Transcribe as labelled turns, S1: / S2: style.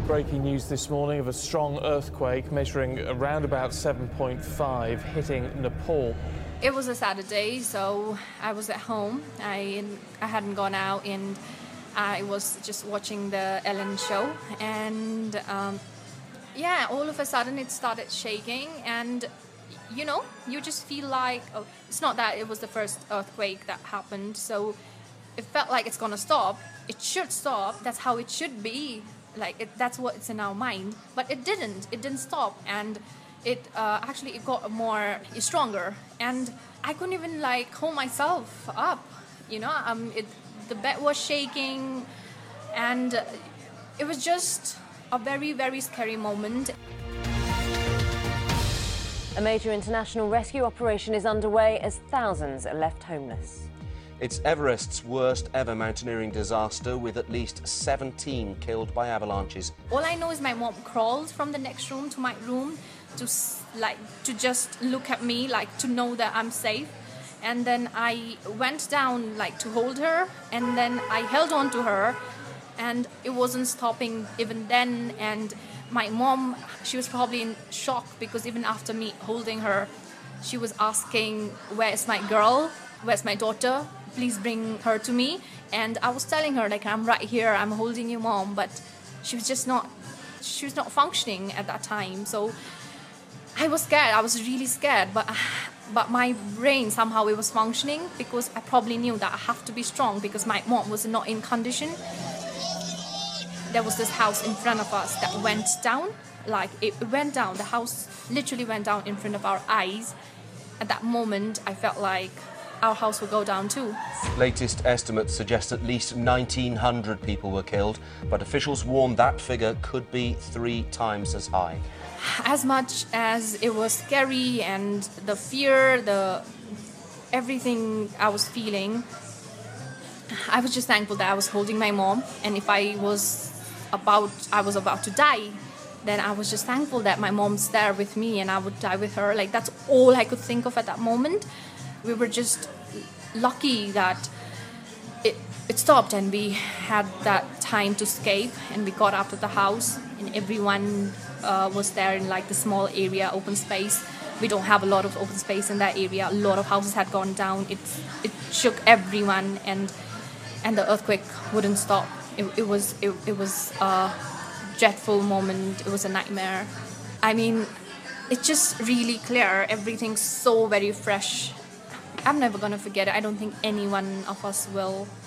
S1: Breaking news this morning of a strong earthquake measuring around about 7.5 hitting Nepal.
S2: It was a Saturday, so I was at home. I hadn't gone out, and I was just watching the Ellen show. And all of a sudden it started shaking, and you just feel like, oh, it's not that it was the first earthquake that happened, so it felt like it's gonna stop. It should stop. That's how it should be. That's what's in our mind, but it didn't. It didn't stop, and it got more stronger, and I couldn't even hold myself up. The bed was shaking, and it was just a very, very scary moment.
S3: A major international rescue operation is underway as thousands are left homeless.
S4: It's Everest's worst ever mountaineering disaster, with at least 17 killed by avalanches.
S2: All I know is my mom crawled from the next room to my room to just look at me, to know that I'm safe. And then I went down to hold her, and then I held on to her, and it wasn't stopping even then. And my mom, she was probably in shock, because even after me holding her, she was asking, where's my girl? Where's my daughter? Please bring her to me. And I was telling her, I'm right here, I'm holding you, Mom. But she was not functioning at that time. So I was scared. I was really scared. But my brain, somehow it was functioning, because I probably knew that I have to be strong, because my mom was not in condition. There was this house in front of us that went down. It went down. The house literally went down in front of our eyes. At that moment, I felt like our house will go down too.
S4: Latest estimates suggest at least 1,900 people were killed, but officials warn that figure could be 3 times as high.
S2: As much as it was scary, and the fear, everything I was feeling, I was just thankful that I was holding my mom. And if I was about to die, then I was just thankful that my mom's there with me, and I would die with her. That's all I could think of at that moment. We were just lucky that it stopped, and we had that time to escape, and we got out of the house, and everyone was there in the small area, open space. We don't have a lot of open space in that area. A lot of houses had gone down. It shook everyone, and the earthquake wouldn't stop. It was a dreadful moment. It was a nightmare. I mean, it's just really clear. Everything's so very fresh. I'm never gonna forget it. I don't think any one of us will.